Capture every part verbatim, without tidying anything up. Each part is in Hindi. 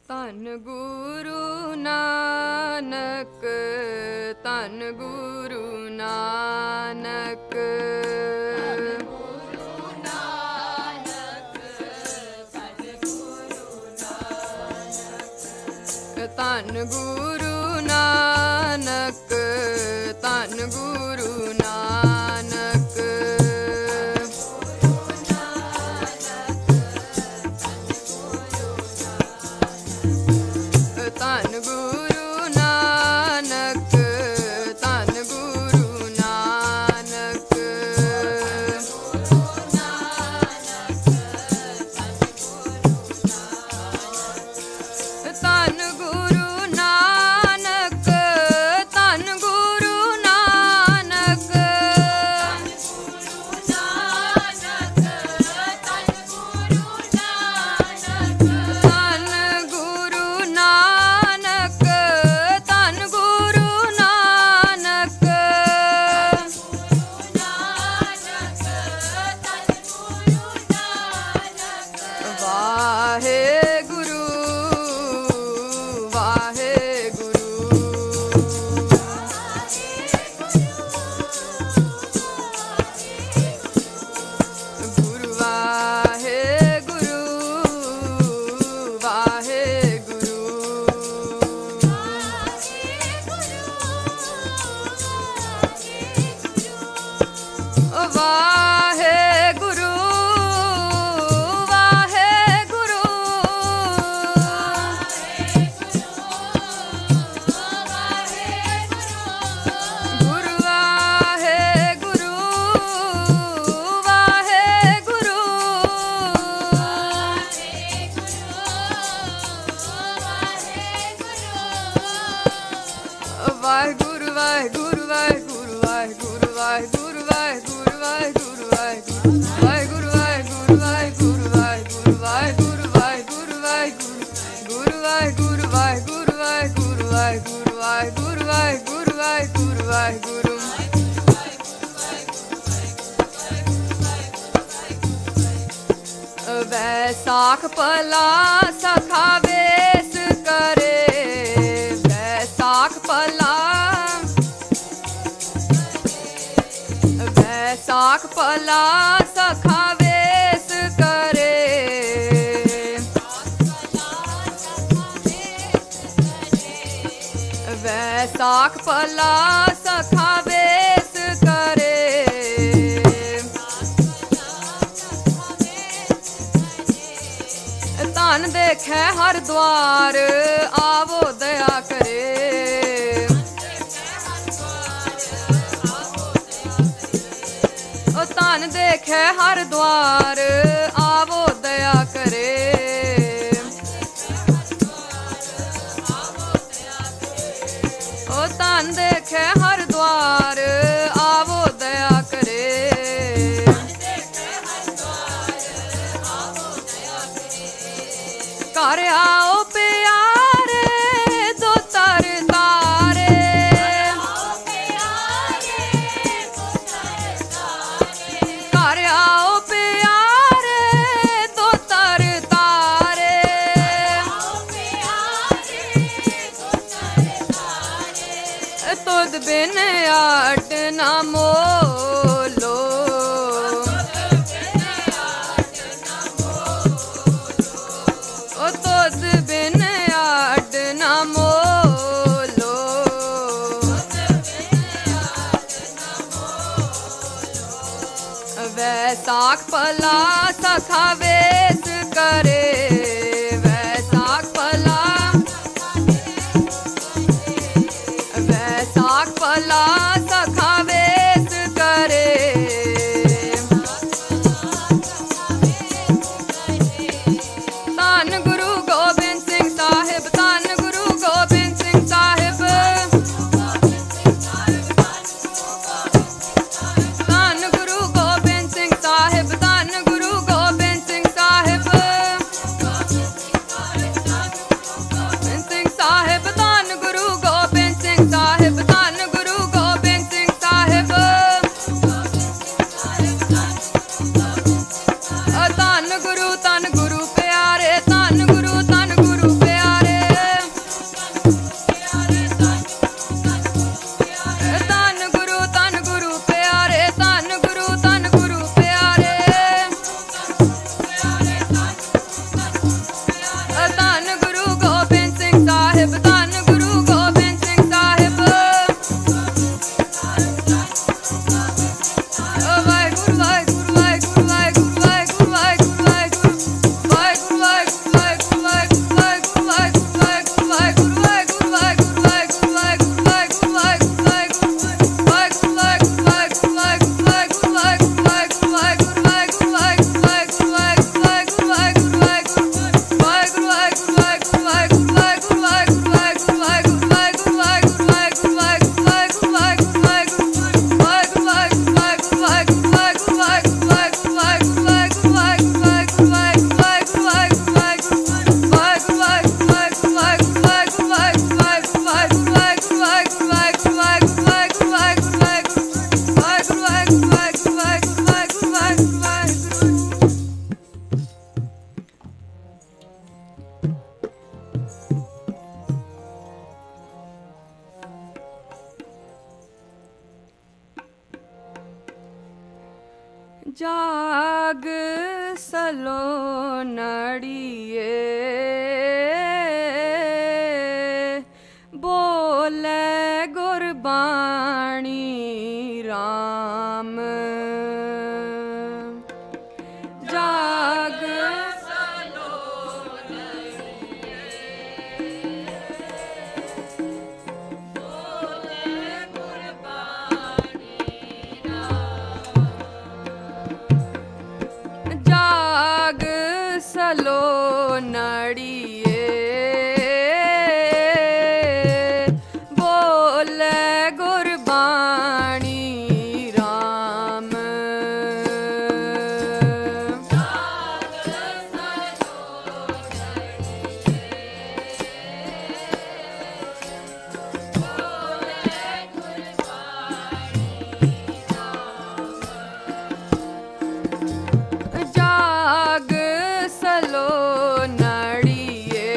ਧੰਨ ਗੁਰੂ ਨਾਨਕ, ਧੰਨ ਗੁਰੂ ਨਾਨਕ, ਧੰਨ ਗੁਰੂ ਨਾਨਕ, ਧੰਨ ਗੁਰੂ ਨਾਨਕ, ਧੰਨ ਗੁਰੂ ਨਾਨਕ, ਧੰਨ ਗੁਰੂ ਨਾਨਕ। ਧੰਨ ਗੁਰੂ ਨਾਨਕ, ਧੰਨ ਗੁਰੂ ਨਾਨਕ, ਧੰਨ ਗੁਰੂ ਨਾਨਕ, ਧੰਨ ਗੁਰੂ ਨਾਨਕ, ਧੰਨ ਗੁਰੂ ਨਾਨਕ, ਧੰਨ ਗੁਰੂ ਨਾਨਕ, ਵਾਹਿਗੁਰੂ ਵਾਹਿਗੁਰੂ, ਗੁਰੂ ਵਾਹਿਗੁਰੂ ਵਾਹਿਗੁਰੂ, ਵਾਹਿਗੁਰੂ ਵਾਹਿਗੁਰੂ, ਗੁਰੂ ਵਾਹਿਗੁਰੂ ਵਾਹਿਗੁਰੂ, ਵਾਹਿਗੁਰੂ ਵਾਹਿਗੁਰੂ ਵਾਹਿਗੁਰੂ ਵਾਹਿਗੁਰੂ ਵਾਹਿਗੁਰੂ ਵਾਹਿਗੁਰੂ ਵਾਹਿਗੁਰੂ ਵਾਹਿਗੁਰੂ ਵਾਹਿਗੁਰੂ ਵਾਹਿਗੁਰੂ ਵਾਹਿਗੁਰੂ ਵਾਹਿਗੁਰੂ ਵਾਹਿਗੁਰੂ ਵਾਹਿਗੁਰੂ, ਗੁਰੂ ਵਾਹਿਗੁਰੂ ਵਾਹਿਗੁਰੂ ਵਾਹਿਗੁਰੂ ਵਾਹਿਗੁਰੂ ਵਾਹਿਗੁਰੂ ਵਾਹਿਗੁਰੂ ਵਾਹਿਗੁਰੂ ਵਾਹਿਗੁਰੂ, ਵੈਸਾਖ ਭਲਾ ਸਖਾ ਵੇਸ ਕਰੇ, ਵੈਸਾਖ ਭਲਾ, ਵੈਸਾਖ ਭਲਾ ਸਖਾ ਵੇਸ ਕਰੇ, ਵੈਸਾਖ ਭਲਾ ਸਖਾ ਵੇਸ ਕਰੇ, ਧਨ ਦੇਖੈ ਹਰ ਦੁਆਰ ਆਵੋ ਦਇਆ ਕਰੇ, ਉਹ ਧਨ ਦੇਖੈ ਹਰ ਦੁਆਰ ਆਵੋ ਦਇਆ ਕਰੇ, ਉਹ ਧਨ ਦੇਖੈ ਹਰ ਦੁਆਰ ਆਵੋ ਦਇਆ ਕਰੇ, ਘਰ ਆਓ ਪਿਆਰੇ ਦੋ ਤਰ ਤਾਰੇ, ਘਰ ਆਓ ਪਿਆਰੇ ਦੋ ਤਰ ਤਾਰੇ, ਤੁਧ ਬਿਨ ਆਟ ਨਾ ਮੋਲੋ, ਉਹ ਤੁਧ ਬਿਨ ਆਟ ਨਾ ਮੋਲੋ, ਵੈਸਾਖ ਭਲਾ ਸਖਾ ਵੇਸ ਕਰੇ, ਵੈਸਾਖ ਭਲਾ, ਵੈਸਾਖ ਭਲਾ ਸਖਾ ਵੇਸ ਕਰੇ, ਧੰਨ ਗੁਰੂ ਗੋਬਿੰਦ ਸਿੰਘ ਸਾਹਿਬ, ਧੰਨ ਗੁਰੂ ਗੋਬਿੰਦ ਸਿੰਘ ਸਾਹਿਬ, ਧੰਨ ਗੁਰੂ ਗੋਬਿੰਦ ਸਿੰਘ ਸਾਹਿਬ, ਧੰਨ ਗੁਰੂ ਗੋਬਿੰਦ ਸਿੰਘ नड़िए बोले गुरबाणी राम जाग सलो नड़िए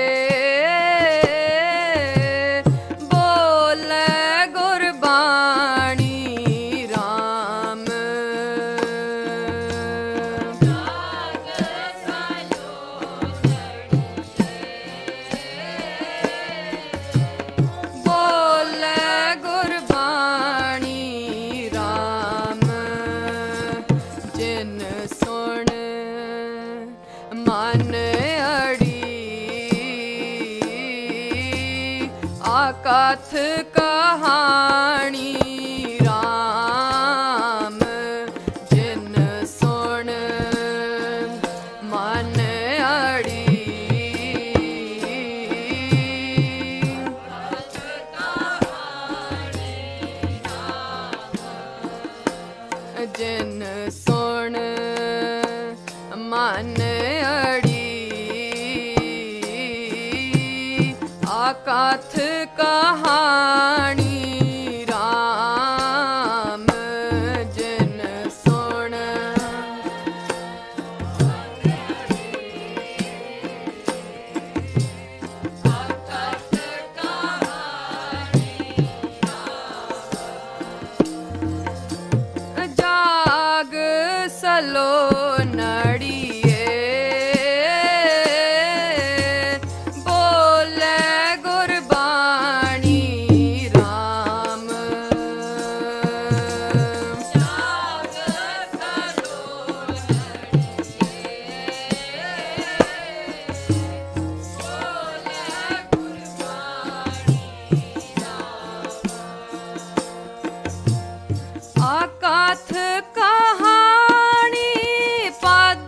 बोले गुरबाणी राम बोले गुरबाणी राम जिन सुन मन अड़ी आकथ कहानी राम जिन सुन मन अड़ी जिन सुन मन अड़ी आकथ कहानी राम जिन सुन जाग सलो नड़िए बोले गुरबाणी राम जाग सलो आकथ कहानी पद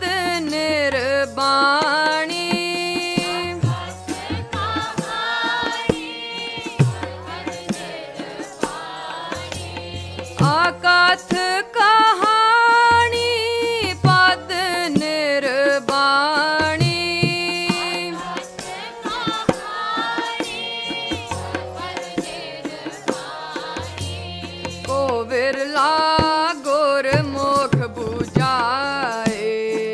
निर्बाणी आकथ कहानी पद निर्बाणी को विरला गुरमुख बुझाए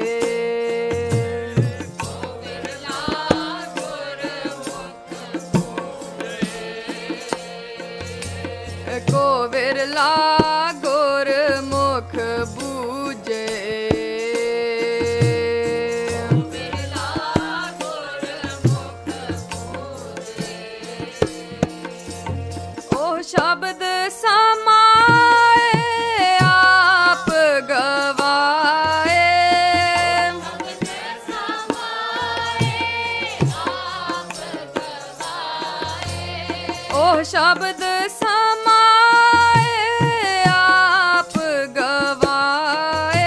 को विरला गुरमुख बूझे ओ शब्द समाए आप गवाए ओ शब्द समाए आप गवाए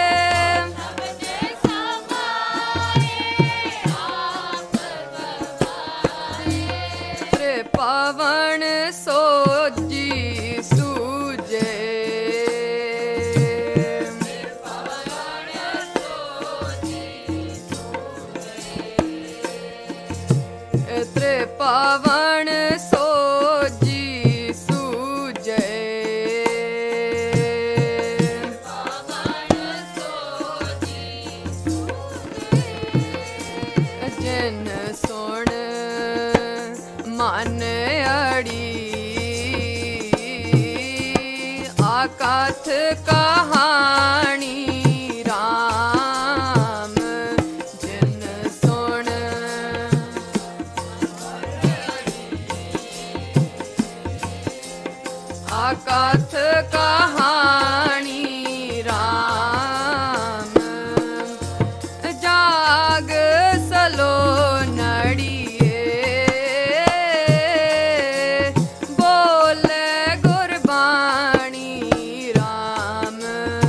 त्रिपावन सोजी सूझे त्रिपावन सोजी सूझे जिन सुन मन अड़ी आकथ कहानी राम जिन सुन आकथ कहानी राम जाग सलो नड़िए बोले गुरबाणी राम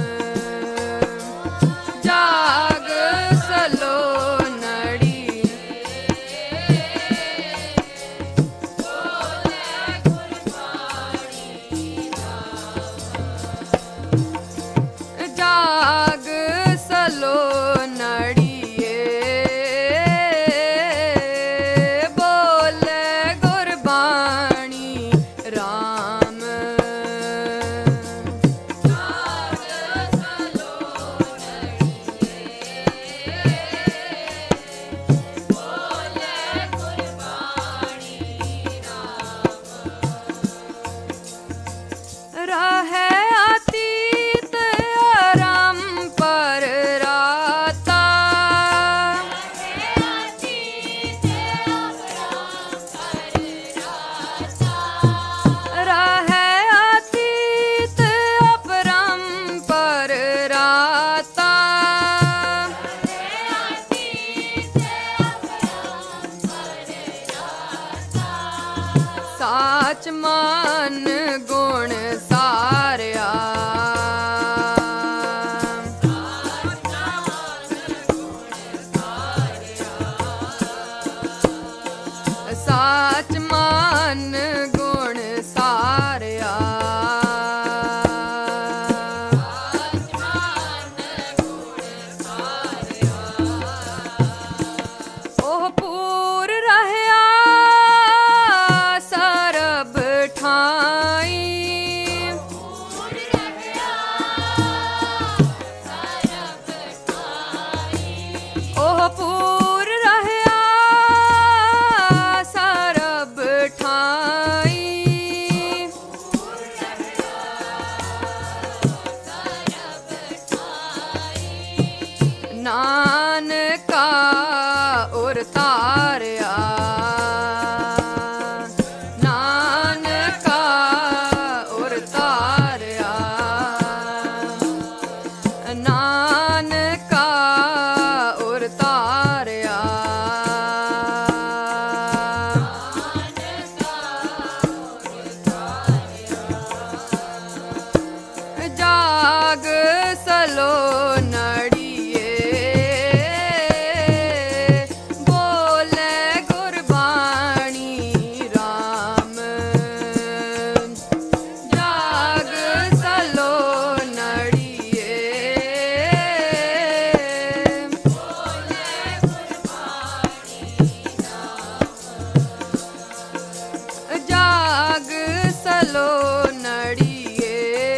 जाग सलो नड़ी साच मान गुण सारिया साच मान गुण सारिया ओह पूर रहया सरब ठाई ओह पूर रहया सरब ठाई नानका उर तारिया नानका उर तारिया नानका उर तारिया जाग सलो नड़िए बोले गुरबाणी राम जाग सलो नड़िए जाग सलो नड़िए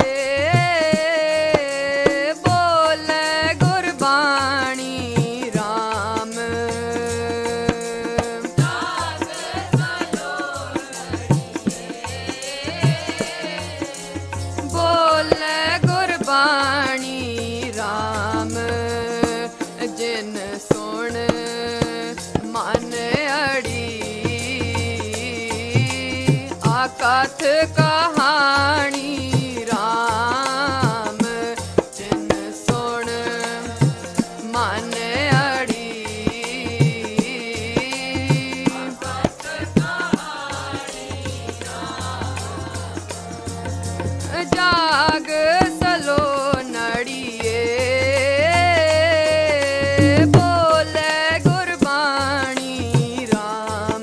बोले गुरबाणी राम बोले गुरबाणी राम जिन सुन मन अड़ी आकथ कहानी राम जिन सुन मन अड़ी जाग सलो नड़िए बोले गुरबाणी राम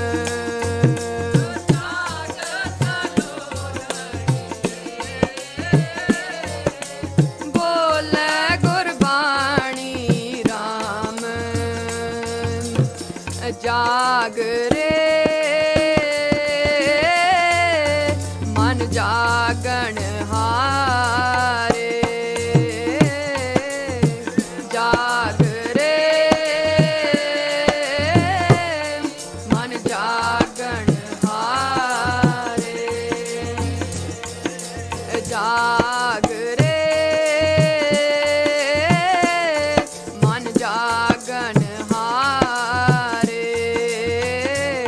बोले गुरबाणी राम जाग रे मन जागण हारे जाग रे मन जागण हारे जाग रे मन जागण हारे